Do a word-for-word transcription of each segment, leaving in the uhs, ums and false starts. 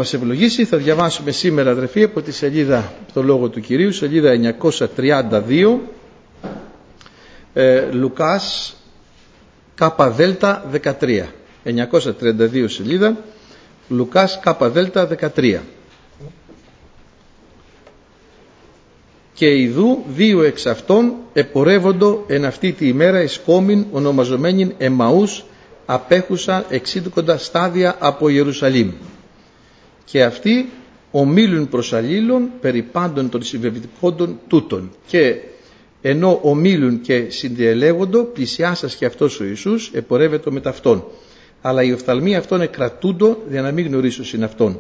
Μας ευλογήσει. Θα διαβάσουμε σήμερα, αδερφοί, από τη σελίδα το Λόγο του Κυρίου, σελίδα εννιακόσια τριάντα δύο, ε, Λουκάς ΚΔ δεκατρία. εννιακόσια τριάντα δύο σελίδα, Λουκάς ΚΔ δεκατρία. Και ιδού δύο εξ αυτών επορεύοντο εν αυτή τη ημέρα εις κόμην ονομαζομένην Εμαούς, απέχουσα εξήντα στάδια από Ιερουσαλήμ. Και αυτοί ομίλουν προς αλλήλων περί πάντων των συμβεβητικόντων τούτων. Και ενώ ομίλουν και συνδιελέγοντο, πλησιάσας και αυτός ο Ιησούς επορεύεται με ταυτόν. Αλλά οι οφθαλμοί αυτών εκρατούντο για να μην γνωρίσουν αυτόν.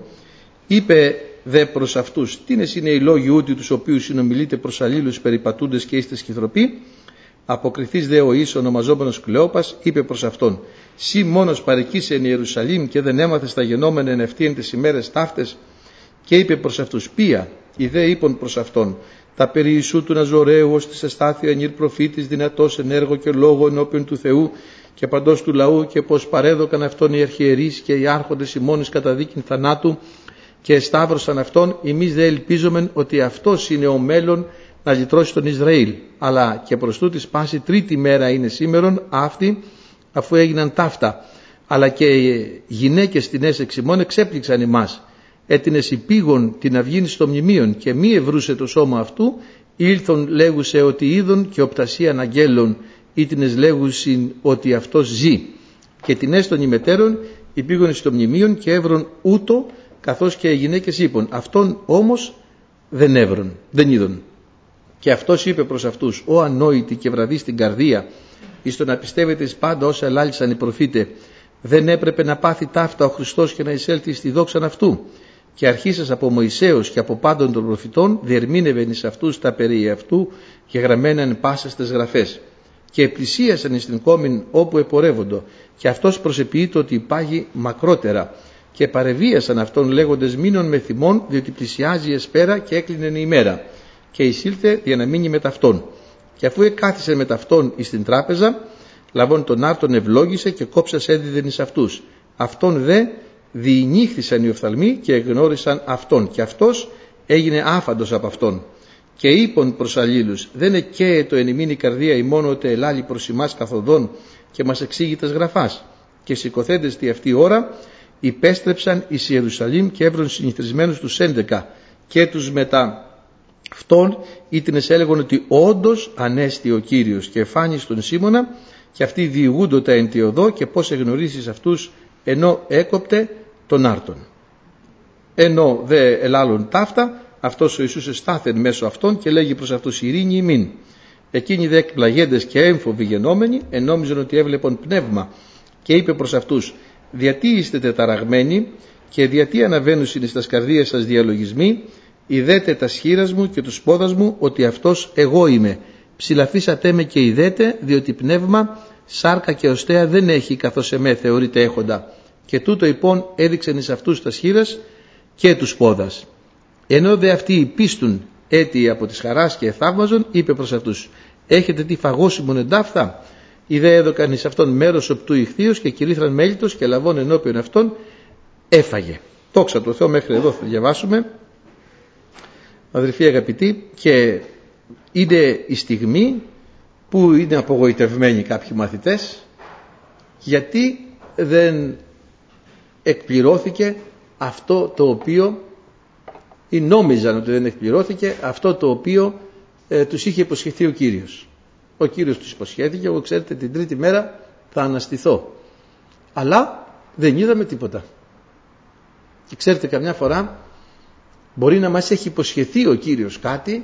Είπε δε προς αυτούς, τίνες είναι οι λόγοι ούτι τους οποίους συνομιλείτε προς αλλήλους περιπατούντες και είστε σχηθροποί? Αποκριθείς δε ο Ιης ονομαζόμενος Κλεόπας, είπε προς αυτόν, σύ μόνος παρεκείσαι εν Ιερουσαλήμ και δεν έμαθες τα γενόμενα εν ευθύν τις ημέρες ταύτες? Και είπε προς αυτούς, ποια? Οι δε είπαν προς αυτόν, τα περί Ιησού του Ναζωραίου ως της εστάθη ανήρ προφήτης δυνατός εν έργο και λόγο ενώπιον του Θεού και παντός του λαού, και πως παρέδωκαν αυτόν οι αρχιερείς και οι άρχοντες ημώνες κατά δίκην θανάτου και εσταύρωσαν αυτόν. Εμείς δε ελπίζομεν ότι αυτός είναι ο μέλλον να λυτρώσει τον Ισραήλ. Αλλά και προς τούτης πάση τρίτη μέρα είναι σήμερον αυτή, αφού έγιναν ταύτα. Αλλά και οι γυναίκες τινές εξ ημών εξέπληξαν ημάς. Έτινες υπήγον την αυγήν στο μνημείον και μη ευρούσε το σώμα αυτού, ήλθον λέγουσε ότι είδον και οπτασίαν αγγέλων, ήτινες λέγουσιν ότι αυτός ζει. Και τινές των ημετέρων υπήγον στο μνημείον και έβρον ούτω, καθώς και οι γυναίκες είπαν, αυτόν όμως δεν έβρον, δεν είδον. Και αυτός είπε προς αυτούς, ο ανόητοι και βραδύ στην καρδία, εις το να πιστεύετε εις πάντα όσα ελάλησαν οι προφήτε, δεν έπρεπε να πάθει ταύτα ο Χριστός και να εισέλθει στη δόξαν αυτού? Και αρχίσας από Μωυσέως και από πάντων των προφητών, διερμήνευεν εις αυτούς τα περί αυτού και γραμμένα εν πάσας τες γραφές. Και πλησίασαν εις την κόμην όπου επορεύοντο, και αυτός προσεποιείτο ότι υπάγει μακρότερα. Και παρεβίασαν αυτόν λέγοντες, μείνον με θυμόν, διότι πλησιάζει η εσπέρα και έκλεινε η ημέρα. Και εισήλθε για να μείνει με ταυτόν. Και αφού εκάθισε με ταυτόν εις την τράπεζα, λαβών τον άρτον ευλόγησε και κόψας έδιδεν εις αυτούς. Αυτόν δε διηνύχθησαν οι οφθαλμοί και εγνώρισαν αυτόν. Και αυτός έγινε άφαντος από αυτόν. Και είπον προς αλλήλους, δεν εκαίετο εν ημίν η καρδία ημών οτε ελάλη προς ημάς καθοδόν και μας εξήγει τας γραφάς? Και σηκωθέντες τη αυτή ώρα υπέστρεψαν εις Ιερουσαλήμ και έβρον συνηθισμένους τους έντεκα και τους μετά αυτόν ήτινες έλεγον ότι όντως ανέστη ο Κύριος, και φάνει στον Σίμωνα και αυτοί διηγούντοτα εν τη οδό και πώς εγνωρίσεις αυτούς ενώ έκοπτε τον άρτον. Ενώ δε ελάλουν ταύτα, αυτός ο Ιησούς εστάθεν μέσω αυτών και λέγει προς αυτούς, ειρήνη ημίν. Εκείνοι δε εκπλαγέντες και έμφοβοι γενόμενοι ενόμιζαν ότι έβλεπον πνεύμα, και είπε προς αυτούς, διατί είστε τεταραγμένοι και διατί αναβαίνουσιν εις τας καρδίας σας διαλογισμοί? Ιδέτε τα σχήρας μου και τους πόδας μου ότι αυτός εγώ είμαι. Ψηλαφίσατε με και ιδέτε, διότι πνεύμα, σάρκα και οστέα δεν έχει, καθώς εμέ θεωρείται έχοντα. Και τούτο υπόν έδειξαν εις αυτούς τα σχήρας και τους πόδας. Ενώ δε αυτοί υπίστουν έτη από τις χαράς και θαύμαζον, είπε προς αυτούς, έχετε τι φαγώσιμον εντάφθα? Ιδέ έδωκαν εις αυτόν μέρος οπτού ηχθείος και κηρύθραν μέλιτος και λαβών ενώπιον αυτών έφαγε. Δόξα τω Θεώ, μέχρι εδώ θα διαβάσουμε. Αδελφοί αγαπητοί, και είναι η στιγμή που είναι απογοητευμένοι κάποιοι μαθητές, γιατί δεν εκπληρώθηκε αυτό το οποίο, ή νόμιζαν ότι δεν εκπληρώθηκε αυτό το οποίο ε, τους είχε υποσχεθεί ο Κύριος. Ο Κύριος τους υποσχέθηκε, εγώ ξέρετε την τρίτη μέρα θα αναστηθώ. Αλλά δεν είδαμε τίποτα. Και ξέρετε, καμιά φορά μπορεί να μας έχει υποσχεθεί ο Κύριος κάτι,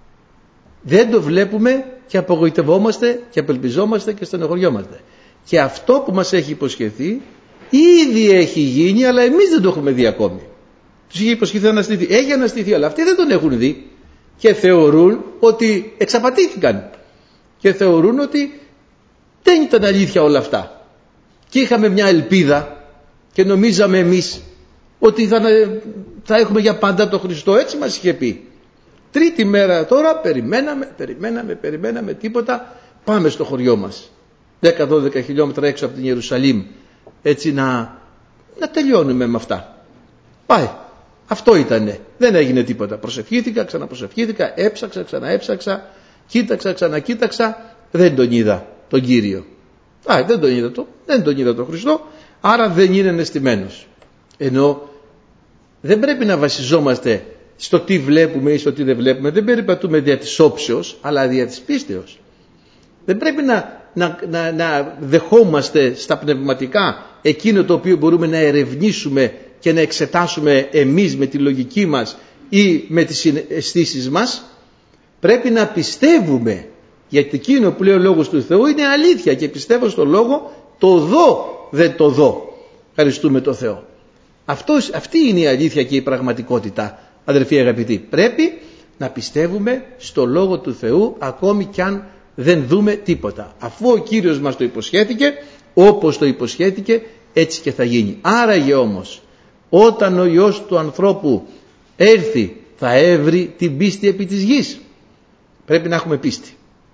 δεν το βλέπουμε και απογοητευόμαστε και απελπιζόμαστε και στενοχωριόμαστε. Και αυτό που μας έχει υποσχεθεί ήδη έχει γίνει, αλλά εμείς δεν το έχουμε δει ακόμη. Τους είχε υποσχεθεί να αναστηθεί. Έχει αναστηθεί, αλλά αυτοί δεν τον έχουν δει και θεωρούν ότι εξαπατήθηκαν και θεωρούν ότι δεν ήταν αλήθεια όλα αυτά. Και είχαμε μια ελπίδα και νομίζαμε εμείς ότι θα, θα έχουμε για πάντα τον Χριστό. Έτσι μας είχε πει. Τρίτη μέρα τώρα περιμέναμε, περιμέναμε, περιμέναμε τίποτα. Πάμε στο χωριό μας. δέκα δώδεκα χιλιόμετρα έξω από την Ιερουσαλήμ. Έτσι να, να τελειώνουμε με αυτά. Πάει. Αυτό ήτανε. Δεν έγινε τίποτα. Προσευχήθηκα, ξαναπροσευχήθηκα, έψαξα, ξαναέψαξα, κοίταξα, ξανακοίταξα, δεν τον είδα τον Κύριο. Α, δεν τον είδα το, δεν τον είδα τον Χριστό, άρα δεν είναι αναισθημένος. Ενώ δεν πρέπει να βασιζόμαστε στο τι βλέπουμε ή στο τι δεν βλέπουμε. Δεν περιπατούμε δια της όψεως, αλλά δια της πίστεως. Δεν πρέπει να, να, να, να δεχόμαστε στα πνευματικά εκείνο το οποίο μπορούμε να ερευνήσουμε και να εξετάσουμε εμείς με τη λογική μας ή με τις αισθήσεις μας. Πρέπει να πιστεύουμε, γιατί εκείνο που λέει ο λόγος του Θεού είναι αλήθεια και πιστεύω στο λόγο, το δω δεν το δω. Ευχαριστούμε το Θεό. Αυτός, αυτή είναι η αλήθεια και η πραγματικότητα, αδερφοί αγαπητοί. Πρέπει να πιστεύουμε στο λόγο του Θεού ακόμη κι αν δεν δούμε τίποτα. Αφού ο Κύριος μας το υποσχέθηκε, όπως το υποσχέθηκε, έτσι και θα γίνει. Άραγε όμως, όταν ο Υιός του ανθρώπου έρθει, θα έβρει την πίστη επί της γης. Πρέπει να έχουμε πίστη.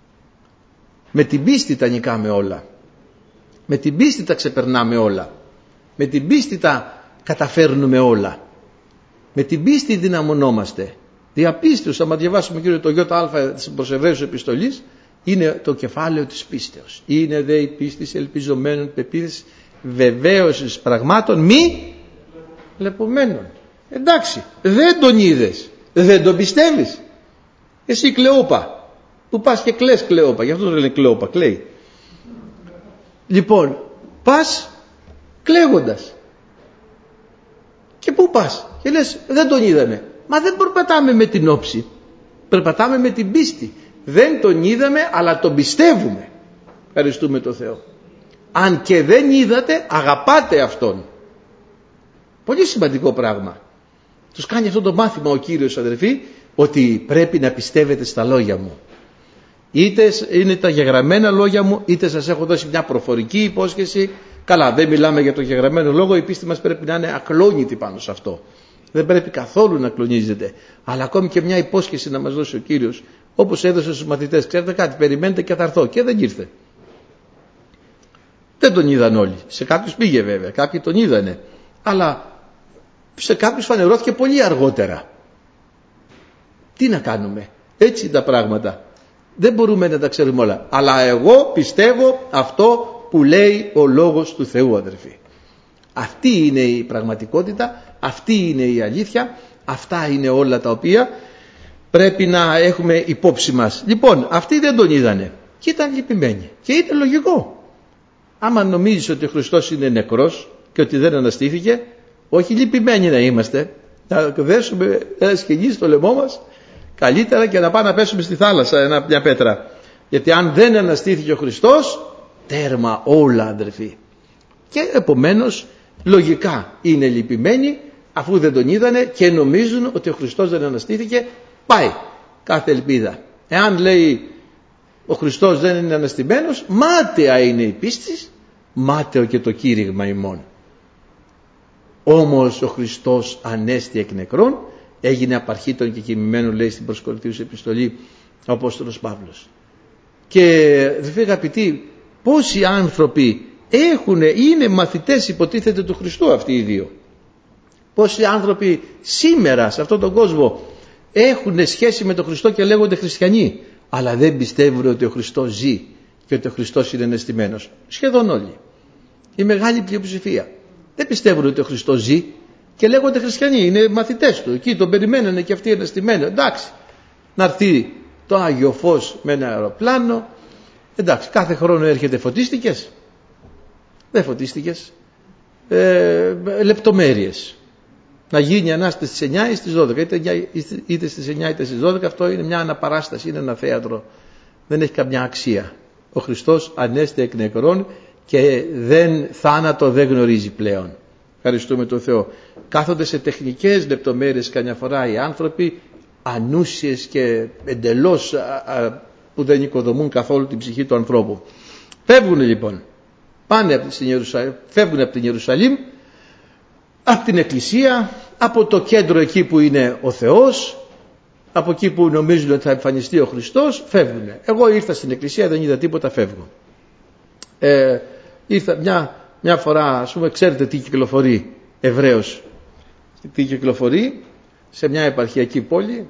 Με την πίστη τα νικάμε όλα. Με την πίστη τα ξεπερνάμε όλα. Με την πίστη τα καταφέρνουμε όλα. Με την πίστη δυναμωνόμαστε. Διαπίστεως, άμα διαβάσουμε κύριο το ΙΑ της προς Εβραίους επιστολής, είναι το κεφάλαιο της πίστεως. Είναι δε η πίστη ελπιζομένων πεποίθησης βεβαίωσης πραγμάτων μη λεπομένων. Εντάξει, δεν τον είδες, δεν τον πιστεύεις. Εσύ Κλεόπα, που πας και κλαις Κλεόπα, γι' αυτό το λένε Κλεόπα, κλαίει. Λοιπόν, πας κλαίγοντας. Και πού πας και λες δεν τον είδαμε. Μα δεν περπατάμε με την όψη, περπατάμε με την πίστη. Δεν τον είδαμε αλλά τον πιστεύουμε. Ευχαριστούμε τον Θεό. Αν και δεν είδατε, αγαπάτε Αυτόν. Πολύ σημαντικό πράγμα. Τους κάνει αυτό το μάθημα ο Κύριος, αδερφοί, ότι πρέπει να πιστεύετε στα λόγια μου. Είτε είναι τα γεγραμμένα λόγια μου, είτε σας έχω δώσει μια προφορική υπόσχεση. Καλά, δεν μιλάμε για το γεγραμμένο λόγο, η πίστη μας πρέπει να είναι ακλόνητη πάνω σε αυτό. Δεν πρέπει καθόλου να κλονίζεται. Αλλά ακόμη και μια υπόσχεση να μας δώσει ο Κύριος, όπως έδωσε στους μαθητές. Ξέρετε κάτι, περιμένετε και θα έρθω. Και δεν ήρθε. Δεν τον είδαν όλοι. Σε κάποιους πήγε βέβαια, κάποιοι τον είδανε. Αλλά σε κάποιους φανερώθηκε πολύ αργότερα. Τι να κάνουμε. Έτσι τα πράγματα. Δεν μπορούμε να τα ξέρουμε όλα. Αλλά εγώ πιστεύω αυτό που λέει ο λόγος του Θεού, αδερφοί. Αυτή είναι η πραγματικότητα, αυτή είναι η αλήθεια, αυτά είναι όλα τα οποία πρέπει να έχουμε υπόψη μας. Λοιπόν, αυτοί δεν τον είδανε και ήταν λυπημένοι. Και είναι λογικό. Άμα νομίζεις ότι ο Χριστός είναι νεκρός και ότι δεν αναστήθηκε, όχι λυπημένοι να είμαστε, να δέσουμε ένα σκηνή στο λαιμό μας, καλύτερα και να πάμε να πέσουμε στη θάλασσα μια πέτρα. Γιατί αν δεν αναστήθηκε ο Χριστός, τέρμα όλα, αδερφοί. Και επομένως λογικά είναι λυπημένοι αφού δεν τον είδανε και νομίζουν ότι ο Χριστός δεν αναστήθηκε. Πάει κάθε ελπίδα. Εάν λέει ο Χριστός δεν είναι αναστημένος, μάταια είναι η πίστη, μάταιο και το κήρυγμα ημών. Όμως ο Χριστός ανέστη εκ νεκρών, έγινε απαρχήτων και κοιμημένων, λέει στην προς Κορινθίους επιστολή ο Απόστολος Παύλος. Και δε αγαπητοί, πόσοι άνθρωποι έχουν, είναι μαθητές υποτίθεται του Χριστού αυτοί οι δύο. Πόσοι άνθρωποι σήμερα σε αυτόν τον κόσμο έχουν σχέση με τον Χριστό και λέγονται χριστιανοί, αλλά δεν πιστεύουν ότι ο Χριστός ζει και ότι ο Χριστός είναι ανεστημένος. Σχεδόν όλοι. Η μεγάλη πλειοψηφία δεν πιστεύουν ότι ο Χριστός ζει και λέγονται χριστιανοί, είναι μαθητές του. Εκεί τον περιμένανε και αυτοί ανεστημένοι. Εντάξει, να έρθει το Άγιο Φως με ένα αεροπλάνο. Εντάξει, κάθε χρόνο έρχεται, φωτίστηκες. Δεν φωτίστηκες. Ε, λεπτομέρειες. Να γίνει Ανάσταση στις εννιά ή στις δώδεκα. Είτε, είτε στις εννιά είτε στις δώδεκα. Αυτό είναι μια αναπαράσταση, είναι ένα θέατρο. Δεν έχει καμιά αξία. Ο Χριστός ανέστη εκ νεκρών και δεν, θάνατο δεν γνωρίζει πλέον. Ευχαριστούμε τον Θεό. Κάθονται σε τεχνικές λεπτομέρειες καμιά φορά οι άνθρωποι, ανούσιες και εντελώς α, α, που δεν οικοδομούν καθόλου την ψυχή του ανθρώπου. Φεύγουν λοιπόν. Πάνε από την Ιερουσαλήμ, φεύγουν από την Ιερουσαλήμ, από την εκκλησία, από το κέντρο εκεί που είναι ο Θεός, από εκεί που νομίζουν ότι θα εμφανιστεί ο Χριστός, φεύγουν. Εγώ ήρθα στην εκκλησία, δεν είδα τίποτα, φεύγω. Ε, ήρθα μια, μια φορά, ας πούμε, ξέρετε τι κυκλοφορεί Εβραίος τι κυκλοφορεί σε μια επαρχιακή πόλη,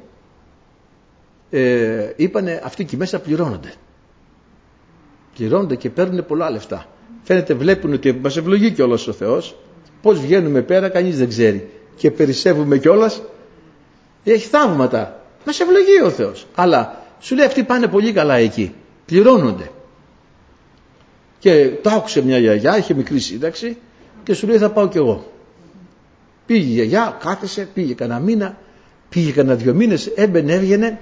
ε, είπανε αυτοί εκεί μέσα πληρώνονται. Πληρώνονται και παίρνουν πολλά λεφτά. Φαίνεται, βλέπουν ότι μας ευλογεί κιόλας ο Θεός. Πώς βγαίνουμε πέρα κανείς δεν ξέρει. Και περισσεύουμε κιόλας. Έχει θαύματα. Μας ευλογεί ο Θεός. Αλλά σου λέει αυτοί πάνε πολύ καλά εκεί. Πληρώνονται. Και το άκουσε μια γιαγιά, είχε μικρή σύνταξη και σου λέει θα πάω κι εγώ. Πήγε η γιαγιά, κάθεσε, πήγε κανένα μήνα, πήγε κανένα δυο μήνες, έμπαινε, έβγαινε.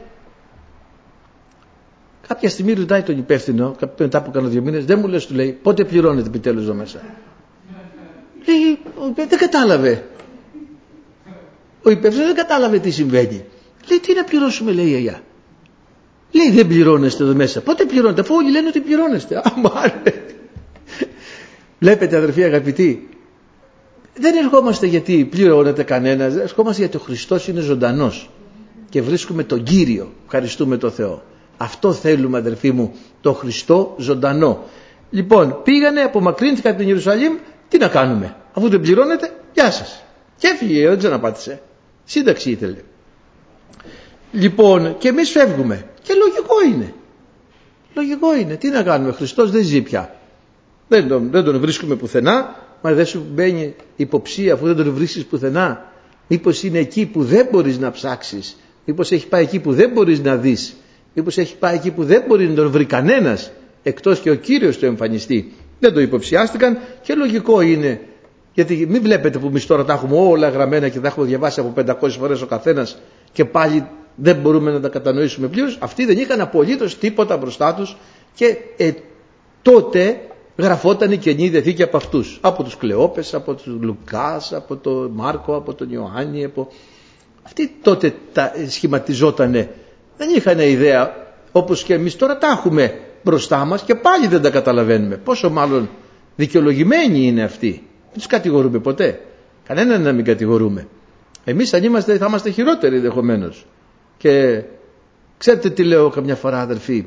Κάποια στιγμή ρωτάει τον υπεύθυνο, μετά από κανένα δύο μήνες, δεν μου λες, του λέει, πότε πληρώνεται επιτέλους εδώ μέσα. Λέει, δεν κατάλαβε. Ο υπεύθυνος δεν κατάλαβε τι συμβαίνει. Λέει, τι να πληρώσουμε, λέει η γιαγιά. Λέει, δεν πληρώνεστε εδώ μέσα. Πότε πληρώνετε, αφού όλοι λένε ότι πληρώνεστε. Αμάρε. Βλέπετε, αδερφοί αγαπητοί, δεν ερχόμαστε γιατί πληρώνεται κανένας, ερχόμαστε γιατί ο Χριστός είναι ζωντανός και βρίσκουμε τον Κύριο. Ευχαριστούμε τον Θεό. Αυτό θέλουμε, αδερφοί μου, τον Χριστό ζωντανό. Λοιπόν, πήγανε, απομακρύνθηκαν από την Ιερουσαλήμ, τι να κάνουμε, αφού δεν πληρώνετε, γεια σας. Και έφυγε, δεν ξαναπάτησε. Σύνταξη ήθελε. Λοιπόν, και εμείς φεύγουμε. Και λογικό είναι. Λογικό είναι. Τι να κάνουμε, ο Χριστός δεν ζει πια. Δεν τον, δεν τον βρίσκουμε πουθενά. Μα δεν σου μπαίνει υποψία αφού δεν τον βρίσκεις πουθενά. Μήπως είναι εκεί που δεν μπορείς να ψάξεις. Μήπως έχει πάει εκεί που δεν μπορείς να δεις. Μήπως έχει πάει εκεί που δεν μπορεί να τον βρει κανένας εκτός και ο Κύριος του εμφανιστεί. Δεν το υποψιάστηκαν και λογικό είναι. Γιατί μην βλέπετε που εμείς τώρα τα έχουμε όλα γραμμένα και τα έχουμε διαβάσει από πεντακόσιες φορές ο καθένας και πάλι δεν μπορούμε να τα κατανοήσουμε πλήρως. Αυτοί δεν είχαν απολύτως τίποτα μπροστά τους και ε, τότε γραφόταν η Καινή Διαθήκη από αυτούς. Από τους Κλεόπες, από τους Λουκάς, από τον Μάρκο, από τον Ιωάννη. Από... Αυτοί τότε τα σχηματιζότανε. Δεν είχαν ιδέα όπως και εμείς τώρα τα έχουμε μπροστά μας και πάλι δεν τα καταλαβαίνουμε. Πόσο μάλλον δικαιολογημένοι είναι αυτοί. Δεν τους κατηγορούμε ποτέ. Κανέναν να μην κατηγορούμε. Εμείς αν είμαστε θα είμαστε χειρότεροι ενδεχομένως. Και ξέρετε τι λέω καμιά φορά, αδελφοί.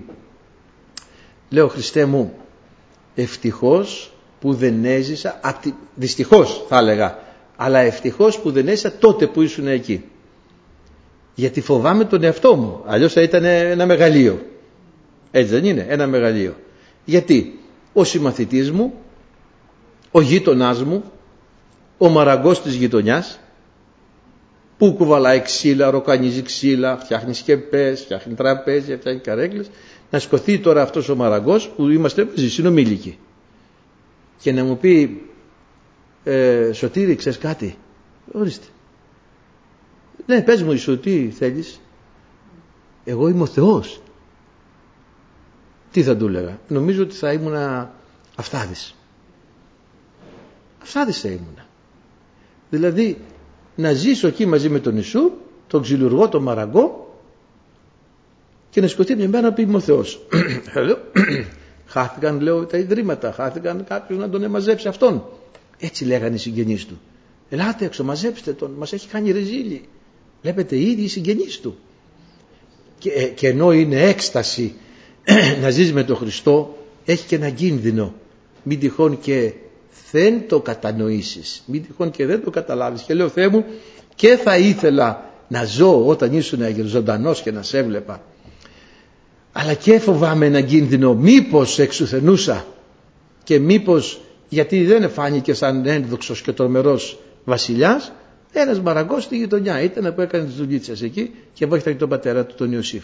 Λέω, Χριστέ μου, ευτυχώς που δεν έζησα, τη... δυστυχώς θα έλεγα, αλλά ευτυχώς που δεν έζησα τότε που ήσουν εκεί. Γιατί φοβάμαι τον εαυτό μου, αλλιώς θα ήταν ένα μεγαλείο. Έτσι δεν είναι, ένα μεγαλείο. Γιατί ο συμμαθητής μου, ο γείτονάς μου, ο μαραγκός της γειτονιάς, που κουβαλάει ξύλα, ροκανίζει ξύλα, φτιάχνει σκεπές, φτιάχνει τραπέζια, φτιάχνει καρέκλες, να σηκωθεί τώρα αυτός ο μαραγκός που είμαστε μαζί συνομήλικοι και να μου πει ε, Σωτήρη, ξέρεις κάτι, ορίστε, ναι, πες μου Ιησού, τι θέλεις, εγώ είμαι ο Θεός. Τι θα του έλεγα, νομίζω ότι θα ήμουνα αυθάδης. Αυθάδης θα ήμουνα. Δηλαδή να ζήσω εκεί μαζί με τον Ιησού, τον ξυλουργό, τον μαραγκό, και να σηκωθεί μια μέρα να πει είμαι ο Θεός. Χάθηκαν, λέω, τα ιδρύματα, χάθηκαν κάποιος να τον εμαζέψει αυτόν. Έτσι λέγανε οι συγγενείς του. Ελάτε έξω, μαζέψτε τον, μας έχει κάνει ρεζίλι. Βλέπετε, ήδη οι συγγενείς του. Και, και ενώ είναι έκσταση να ζεις με τον Χριστό, έχει και ένα κίνδυνο. Μην τυχόν και δεν το κατανοήσεις, μην τυχόν και δεν το καταλάβεις. Και λέω, Θεέ μου, και θα ήθελα να ζω όταν ήσουν ζωντανός και να σε έβλεπα, αλλά και φοβάμαι ένα κίνδυνο, μήπως εξουθενούσα και μήπως, γιατί δεν φάνηκε σαν ένδοξος και τρομερός βασιλιάς, ένας μαραγκός στη γειτονιά ήταν που έκανε τις δουλίτσες εκεί και βοήθησε τον πατέρα του, τον Ιωσήφ.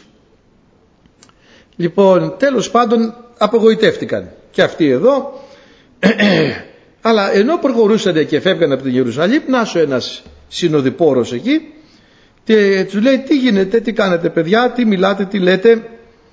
Λοιπόν, τέλος πάντων απογοητεύτηκαν και αυτοί εδώ. Αλλά ενώ προχωρούσαν και φεύγαν από την Ιερουσαλήμ, νάσο ένας συνοδοιπόρος εκεί και τους λέει, τι γίνεται, τι κάνετε παιδιά, τι μιλάτε, τι λέτε.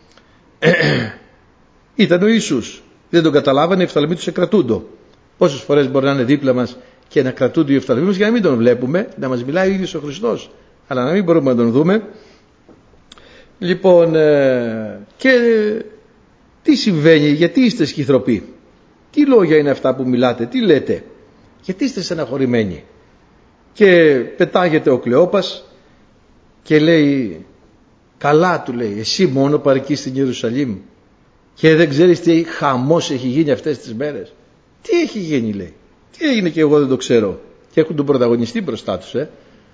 Ήταν ο Ιησούς. Δεν τον καταλάβανε, οι οφθαλμοί τους εκρατούντο. Πόσες φορές μπορεί να είναι δίπλα μας και να κρατούνται οι οφθαλμοί μας για να μην τον βλέπουμε, να μας μιλάει ο ίδιος ο Χριστός, αλλά να μην μπορούμε να τον δούμε. Λοιπόν, και τι συμβαίνει, γιατί είστε σχιθροποί, τι λόγια είναι αυτά που μιλάτε, τι λέτε, γιατί είστε στεναχωρημένοι? Και πετάγεται ο Κλεόπας και λέει, καλά, του λέει, εσύ μόνο παρεκείς στην Ιερουσαλήμ και δεν ξέρεις τι χαμός έχει γίνει αυτές τις μέρες? Τι έχει γίνει, λέει, τι έγινε και εγώ δεν το ξέρω? Και έχουν τον πρωταγωνιστή μπροστά τους, ε?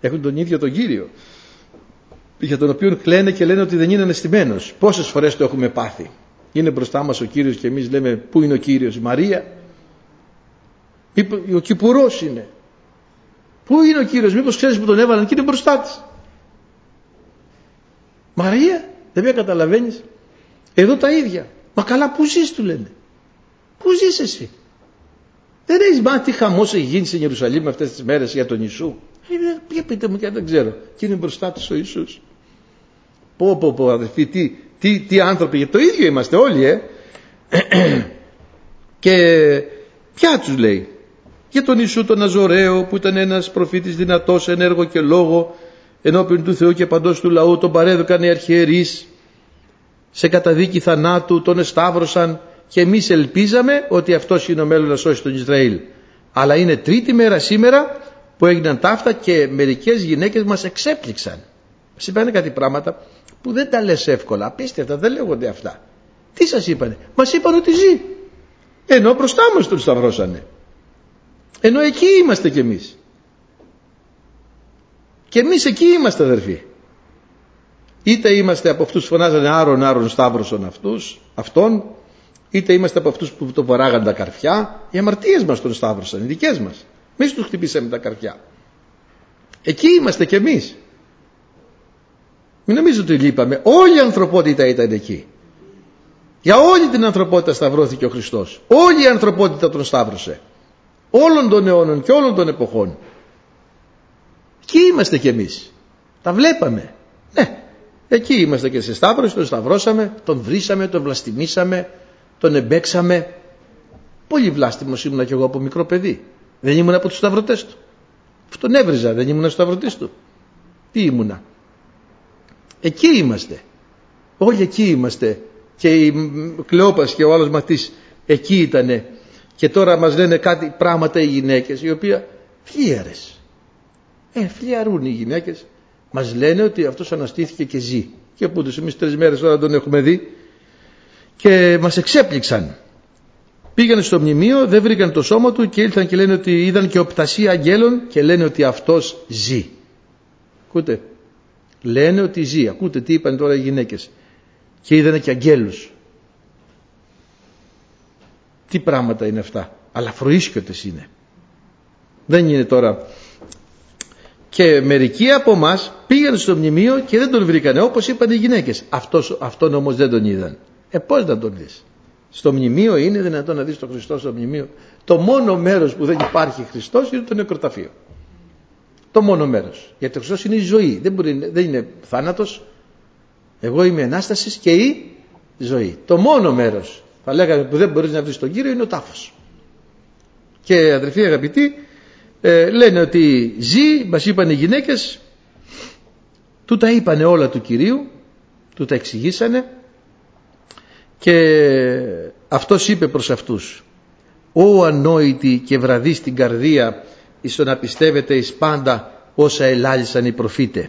Έχουν τον ίδιο τον Κύριο, για τον οποίο κλαίνε και λένε ότι δεν είναι αναισθημένος. Πόσες φορές το έχουμε πάθει. Είναι μπροστά μας ο Κύριος και εμείς λέμε πού είναι ο Κύριος, η Μαρία, ο Κυπουρός είναι. Πού είναι ο Κύριος, μήπως ξέρεις που τον έβαλαν και είναι μπροστά της. Μαρία, δεν με καταλαβαίνεις. Εδώ τα ίδια. Μα καλά, πού ζεις, του λένε. Πού ζεις εσύ. Δεν έχεις μάθει τι χαμός έχει γίνει στην Ιερουσαλήμ αυτές τις μέρες για τον Ιησού. Ε, πείτε μου και δεν ξέρω. Και είναι μπροστά της ο Ιησούς. Πω πω πω αδελφοί, τι, τι, τι άνθρωποι. Το ίδιο είμαστε όλοι, ε. Και ποια τους λέει. Για τον Ιησού τον Ναζωραίο, που ήταν ένας προφήτης δυνατός εν έργο και λόγο, ενώπιον του Θεού και παντός του λαού, τον παρέδωκαν οι αρχιερείς σε καταδίκη θανάτου, τον εσταύρωσαν και εμείς ελπίζαμε ότι αυτός είναι ο μέλλον να σώσει τον Ισραήλ. Αλλά είναι τρίτη μέρα σήμερα που έγιναν ταύτα και μερικές γυναίκες μας εξέπληξαν. Μας είπανε κάτι πράγματα που δεν τα λες εύκολα, απίστευτα, δεν λέγονται αυτά. Τι σας είπανε? Μας είπαν ότι ζει, ενώ μπροστά μας τον σταυρώσανε, ενώ εκεί είμαστε κι εμείς. Και εμείς εκεί είμαστε, αδερφοί. Είτε είμαστε από αυτούς που φωνάζανε Άρον, Άρον σταύρωσον αυτούς, αυτόν, είτε είμαστε από αυτούς που το βαράγαν τα καρφιά. Οι αμαρτίες μας τον σταύρωσαν, οι δικές μας. Εμείς τους χτυπήσαμε τα καρφιά. Εκεί είμαστε κι εμείς. Μην νομίζω ότι λείπαμε. Όλη η ανθρωπότητα ήταν εκεί. Για όλη την ανθρωπότητα σταυρώθηκε ο Χριστός. Όλη η ανθρωπότητα τον σταύρωσε. Όλων των αιώνων και όλων των εποχών. Εκεί είμαστε κι εμείς. Τα βλέπαμε. Ναι. Εκεί είμαστε και σε σταύρωση, τον σταυρώσαμε, τον βρίσαμε, τον βλαστημίσαμε, τον εμπέξαμε. Πολύ βλάστημος ήμουνα κι εγώ από μικρό παιδί. Δεν ήμουνα από τους σταυρωτές του. Αυτόν έβριζα, δεν ήμουνα σταυρωτής του. Τι ήμουνα. Εκεί είμαστε. Όλοι εκεί είμαστε. Και η Κλεόπας και ο άλλος μαθητής εκεί ήτανε. Και τώρα μας λένε κάτι πράγματα οι γυναίκες, οι οποίες φλίαρες. Ε, φλιαρούν οι γυναίκες. Μας λένε ότι αυτός αναστήθηκε και ζει. Και που τους εμείς τρεις μέρες τώρα τον έχουμε δει. Και μας εξέπληξαν. Πήγαν στο μνημείο, δεν βρήκαν το σώμα του και ήλθαν και λένε ότι είδαν και οπτασία αγγέλων και λένε ότι αυτός ζει. Ακούτε. Λένε ότι ζει. Ακούτε τι είπαν τώρα οι γυναίκες. Και είδανε και αγγέλους. Τι πράγματα είναι αυτά. Αλλά φροίσκιωτες είναι. Δεν είναι τώρα. Και μερικοί από εμάς πήγαν στο μνημείο και δεν τον βρήκανε, όπως είπαν οι γυναίκες. Αυτός, αυτόν όμως δεν τον είδαν. Ε, πώς να τον δεις. Στο μνημείο είναι δυνατόν να δεις τον Χριστό στο μνημείο. Το μόνο μέρος που δεν υπάρχει Χριστός είναι το νεκροταφείο. Το μόνο μέρος. Γιατί ο Χριστός είναι η ζωή. Δεν, μπορεί, δεν είναι θάνατος. Εγώ είμαι Ανάστασης και η ζωή. Το μόνο μέρος, θα λέγαμε, που δεν μπορείς να βρεις τον Κύριο είναι ο τάφος. Και αδελφοί αγαπητοί, ε, λένε ότι ζει, μας είπαν οι γυναίκες, του τα είπανε όλα του Κυρίου, του τα εξηγήσανε και αυτός είπε προς αυτούς: «Ω ανόητοι και βραδείς στην καρδία, εις το να πιστεύετε εις πάντα όσα ελάλησαν οι προφήτε».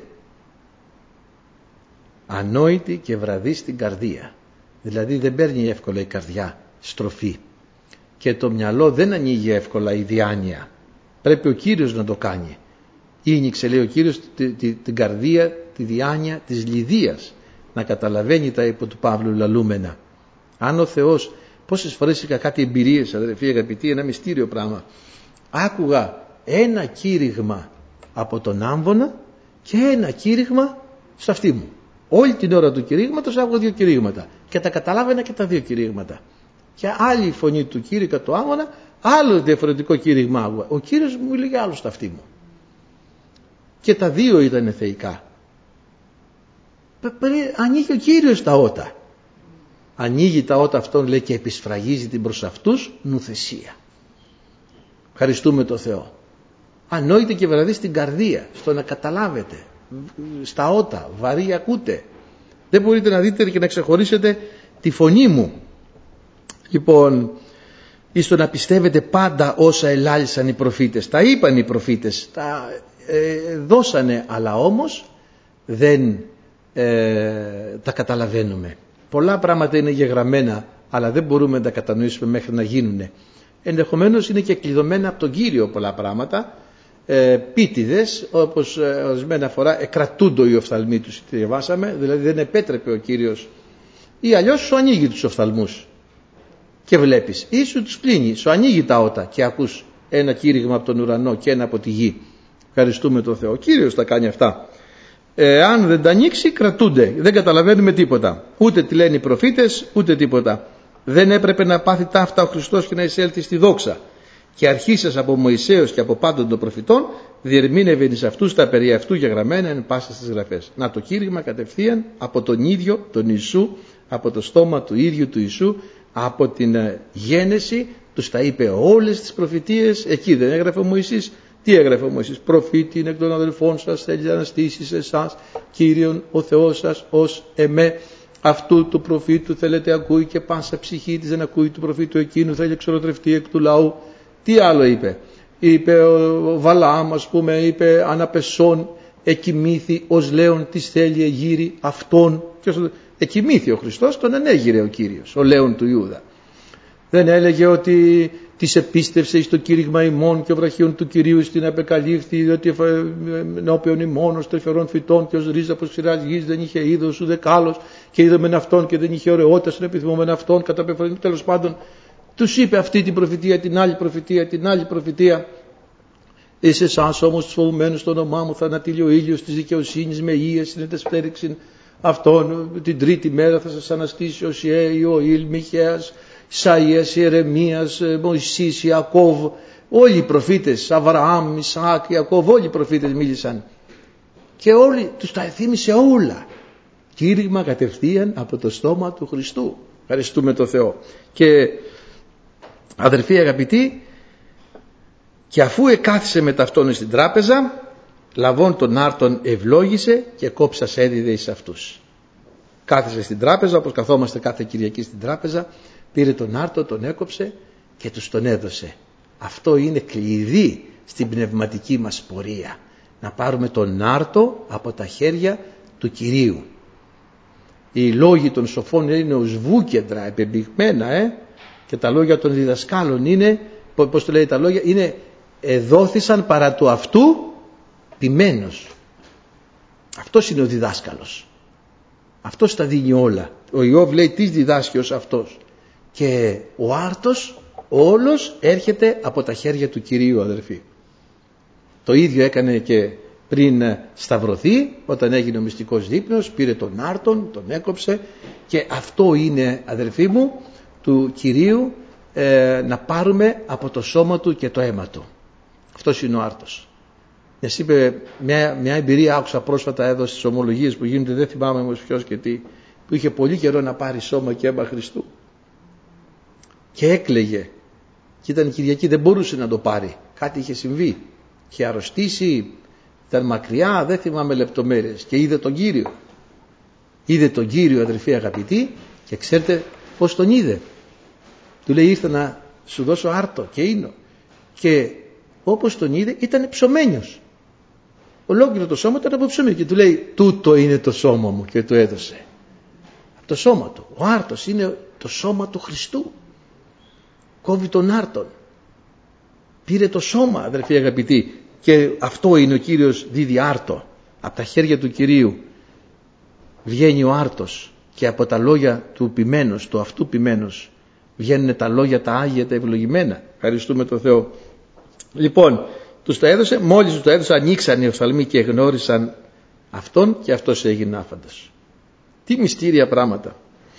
Ανόητη και βραδύ στην καρδία. Δηλαδή δεν παίρνει εύκολα η καρδιά στροφή. Και το μυαλό δεν ανοίγει εύκολα η διάνοια. Πρέπει ο Κύριος να το κάνει. Ήνιξε, λέει ο Κύριος, τη, τη, την καρδία, τη διάνοια της λιδίας. Να καταλαβαίνει τα υπό του Παύλου λαλούμενα. Αν ο Θεός, πόσες φορές είχα κάτι εμπειρίες, αδερφοί αγαπητοί, ένα μυστήριο πράγμα. Άκουγα ένα κήρυγμα από τον άμβονα και ένα κήρυγμα στα αυτή μου. Όλη την ώρα του κηρύγματος άκουγα δύο κηρύγματα και τα καταλάβαινα και τα δύο κηρύγματα. Και άλλη φωνή του κήρυκα το άμμονα, άλλο διαφορετικό κήρυγμα άκουγα. Ο Κύριος μου έλεγε άλλο στα αυτή μου. Και τα δύο ήταν θεϊκά. Ανοίγει ο Κύριος τα ότα. Ανοίγει τα ότα αυτόν, λέει, και επισφραγίζει την προς αυτούς νουθεσία. Ευχαριστούμε το Θεό. Ανόητε και βραδύ στην καρδία, στο να καταλάβετε. Στα ότα, βαρύ ακούτε. Δεν μπορείτε να δείτε και να ξεχωρίσετε τη φωνή μου. Λοιπόν, εις το να πιστεύετε πάντα όσα ελάλησαν οι προφήτες. Τα είπαν οι προφήτες, τα ε, δώσανε, αλλά όμως δεν ε, τα καταλαβαίνουμε. Πολλά πράγματα είναι γεγραμμένα, αλλά δεν μπορούμε να τα κατανοήσουμε μέχρι να γίνουνε. Ενδεχομένως είναι και κλειδωμένα από τον Κύριο πολλά πράγματα, ε, πίτιδες, όπως ε, ορισμένα φορά εκρατούντο οι οφθαλμοί τους, διαβάσαμε, δηλαδή δεν επέτρεπε ο Κύριος, ή αλλιώς σου ανοίγει τους οφθαλμούς και βλέπεις, ή σου τους κλείνει, σου ανοίγει τα ότα και ακούς ένα κήρυγμα από τον ουρανό και ένα από τη γη. Ευχαριστούμε τον Θεό. Ο Κύριος τα κάνει αυτά. Ε, αν δεν τα ανοίξει, κρατούνται, δεν καταλαβαίνουμε τίποτα, ούτε τι λένε οι προφήτες ούτε τίποτα. Δεν έπρεπε να πάθει ταύτα ο Χριστός και να εισέλθει στη δόξα, και αρχίσας από Μωυσέως και από πάντων των προφητών διερμήνευε εις αυτούς τα περί αυτού γεγραμμένα εν πάσα στις γραφές. Να, το κήρυγμα κατευθείαν από τον ίδιο τον Ιησού, από το στόμα του ίδιου του Ιησού, από την γένεση τους τα είπε όλες τις προφητείες. Εκεί δεν έγραφε ο Μωυσής? Τι έγραφε ο Μωυσής? Προφήτη είναι εκ των αδελφών σας, θέλει να αναστήσει εσάς Κύριον ο Θεός σας ως εμέ. Αυτού του προφήτου θέλετε ακούει, και πάσα ψυχή της δεν ακούει του προφήτου εκείνου, θέλει εξολοτρευτεί εκ του λαού. Τι άλλο είπε? Είπε ο Βαλάμ, ας πούμε, είπε αναπεσών εκοιμήθη ως λέον της θέλει εγύρι αυτόν. Εκοιμήθη ο Χριστός, τον ενέγειρε ο Κύριος, ο λέον του Ιούδα. Δεν έλεγε ότι της επίστευσε εις το κήρυγμα ημών και ο βραχίων του Κυρίου στην απεκαλύφθη, διότι ενώπιον ημών τρυφερών φυτών και ως ρίζα από ξηράς γης δεν είχε είδος ούτε κάλος, και είδομεν αυτόν και δεν είχε ωραιότητα στον επιθυμόμεν αυτόν κατά πεφρονή. Τέλος πάντων τους είπε αυτή την προφητεία, την άλλη προφητεία, την άλλη προφητεία. Εις εσάς όμως τους φοβουμένους στο όνομά μου θα ανατείλει ο ήλιος της δικαιοσύνης με ίες συνετεσπέριξην αυτόν. Την τρίτη μέρα θα σας αναστήσει ο Σιέ, Ιωήλ, Μιχαίας, Ισαΐας, Ιερεμίας, Μωυσής, Ιακώβ. Όλοι οι προφήτες, Αβραάμ, Ισαάκ, Ιακώβ, όλοι οι προφήτες μίλησαν. Και όλοι τους τα θύμισε όλα. Κήρυγμα κατευθείαν από το στόμα του Χριστού. Ευχαριστούμε τον Θεό. Και αδερφοί αγαπητοί, και αφού εκάθισε με ταυτόν στην τράπεζα, λαβών τον άρτον ευλόγησε και κόψας έδιδε εις αυτούς. Κάθισε στην τράπεζα, όπως καθόμαστε κάθε Κυριακή στην τράπεζα, πήρε τον άρτο, τον έκοψε και τους τον έδωσε. Αυτό είναι κλειδί στην πνευματική μας πορεία. Να πάρουμε τον άρτο από τα χέρια του Κυρίου. Οι λόγοι των σοφών είναι ως βούκεντρα, επεμπηγμένα, ε? και τα λόγια των διδασκάλων είναι, πώς το λέει τα λόγια, είναι εδόθησαν παρά του αυτού ποιμένος. Αυτός είναι ο διδάσκαλος. Αυτός τα δίνει όλα. Ο Ιώβ λέει τι διδάσκει ως αυτός. Και ο άρτος όλος έρχεται από τα χέρια του Κυρίου, αδερφοί. Το ίδιο έκανε και πριν σταυρωθεί, όταν έγινε ο μυστικός δείπνος, πήρε τον άρτον, τον έκοψε, και αυτό είναι, αδερφοί μου, του Κυρίου, ε, να πάρουμε από το σώμα του και το αίμα του. Αυτός είναι ο άρτος. Μιας είπε, μια, μια εμπειρία άκουσα πρόσφατα εδώ στις ομολογίες που γίνονται, δεν θυμάμαι όμως ποιος και τι, που είχε πολύ καιρό να πάρει σώμα και αίμα Χριστού. Και έκλαιγε. Και ήταν Κυριακή, δεν μπορούσε να το πάρει. Κάτι είχε συμβεί. Είχε αρρωστήσει, ήταν μακριά, δεν θυμάμαι λεπτομέρειες. Και είδε τον Κύριο. Είδε τον Κύριο, αδερφοί αγαπητοί, και ξέρετε πώς τον είδε. Του λέει, ήρθα να σου δώσω άρτο και ίνο. Και όπως τον είδε ήταν ψωμένιος. Ολόκληρο το σώμα ήταν αποψωμένο. Και του λέει, τούτο είναι το σώμα μου, και του έδωσε. Από το σώμα του. Ο άρτος είναι το σώμα του Χριστού. Κόβει τον άρτον. Πήρε το σώμα, αδερφοί αγαπητοί. Και αυτό είναι ο Κύριος, δίδει άρτο. Από τα χέρια του Κυρίου βγαίνει ο άρτος, και από τα λόγια του ποιμένος, του αυτού ποιμένος, βγαίνουν τα λόγια τα άγια, τα ευλογημένα. Ευχαριστούμε τον Θεό. Λοιπόν, τους τα έδωσε, μόλις τους τα έδωσε, ανοίξαν οι οφθαλμοί και γνώρισαν αυτόν, και αυτός έγινε άφαντος. Τι μυστήρια πράγματα.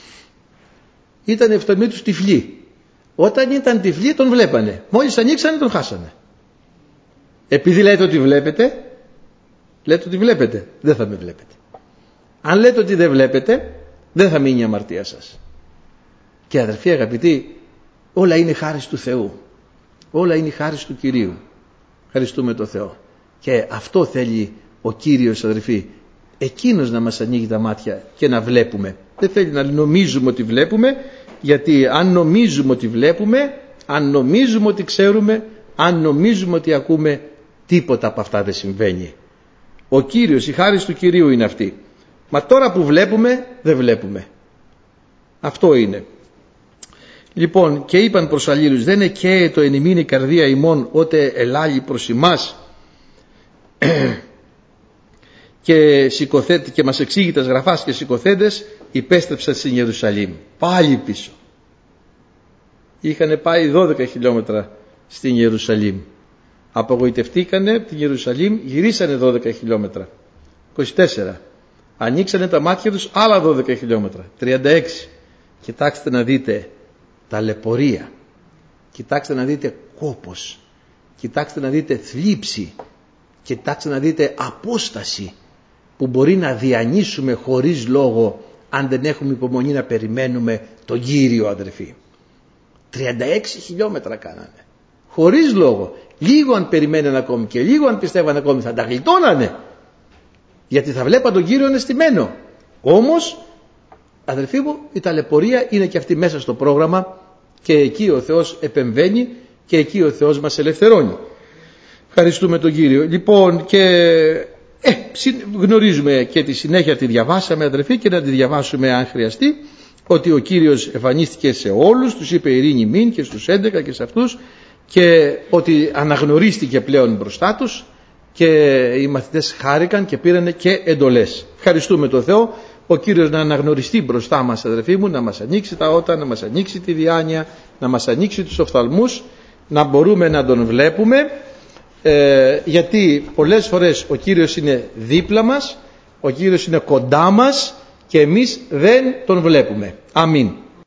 Ήταν οι οφθαλμοί τους τυφλοί. Όταν ήταν τυφλοί τον βλέπανε. Μόλις ανοίξανε τον χάσανε. Επειδή λέτε ότι βλέπετε, λέτε ότι βλέπετε, δεν θα με βλέπετε. Αν λέτε ότι δεν βλέπετε, δεν θα μείνει η αμαρτία σας. Και αδερφοί αγαπητοί, όλα είναι χάρις του Θεού. Όλα είναι χάρις του Κυρίου. Ευχαριστούμε τον Θεό. Και αυτό θέλει ο Κύριος, αδερφοί. Εκείνος να μας ανοίγει τα μάτια και να βλέπουμε. Δεν θέλει να νομίζουμε ότι βλέπουμε, γιατί αν νομίζουμε ότι βλέπουμε, αν νομίζουμε ότι ξέρουμε, αν νομίζουμε ότι ακούμε, τίποτα από αυτά δεν συμβαίνει. Ο Κύριος, η χάρις του Κυρίου είναι αυτή. Μα τώρα που βλέπουμε, δεν βλέπουμε. Αυτό είναι. Λοιπόν, και είπαν προς αλλήλους, δεν εκαίει το εν ημίν η καρδία ημών, ότε ελάλει προς ημάς. και, σηκωθέτε, και μας εξήγει τα γραφάς και σηκωθέντες υπέστρεψαν στην Ιερουσαλήμ. Πάλι πίσω. Είχαν πάει δώδεκα χιλιόμετρα στην Ιερουσαλήμ. Απογοητευτήκανε από την Ιερουσαλήμ, γυρίσανε δώδεκα χιλιόμετρα. είκοσι τέσσερα. Ανοίξανε τα μάτια τους, άλλα δώδεκα χιλιόμετρα. τριάντα έξι. Κοιτάξτε να δείτε ταλαιπωρία. Κοιτάξτε να δείτε κόπος. Κοιτάξτε να δείτε θλίψη. Κοιτάξτε να δείτε απόσταση που μπορεί να διανύσουμε χωρίς λόγο αν δεν έχουμε υπομονή να περιμένουμε τον Κύριο, αδερφοί. τριάντα έξι χιλιόμετρα κάνανε. Χωρίς λόγο. Λίγο αν περιμέναν ακόμη και λίγο αν πιστεύαν ακόμη θα τα γλιτώνανε. Γιατί θα βλέπαν τον Κύριο ανεστημένο. Όμως, αδερφοί μου, η ταλαιπωρία είναι και αυτή μέσα στο πρόγραμμα και εκεί ο Θεός επεμβαίνει και εκεί ο Θεός μας ελευθερώνει. Ευχαριστούμε τον Κύριο. Λοιπόν, και ε, γνωρίζουμε και τη συνέχεια, τη διαβάσαμε, αδερφοί, και να τη διαβάσουμε αν χρειαστεί, ότι ο Κύριος εμφανίστηκε σε όλους, τους είπε ειρήνη μην και στους έντεκα και σε αυτούς, και ότι αναγνωρίστηκε πλέον μπροστά τους και οι μαθητές χάρηκαν και πήραν και εντολές. Ευχαριστούμε τον Θεό. Ο Κύριος να αναγνωριστεί μπροστά μας, αδερφοί μου, να μας ανοίξει τα ότα, να μας ανοίξει τη διάνοια, να μας ανοίξει τους οφθαλμούς, να μπορούμε να τον βλέπουμε, ε, γιατί πολλές φορές ο Κύριος είναι δίπλα μας, ο Κύριος είναι κοντά μας και εμείς δεν τον βλέπουμε. Αμήν.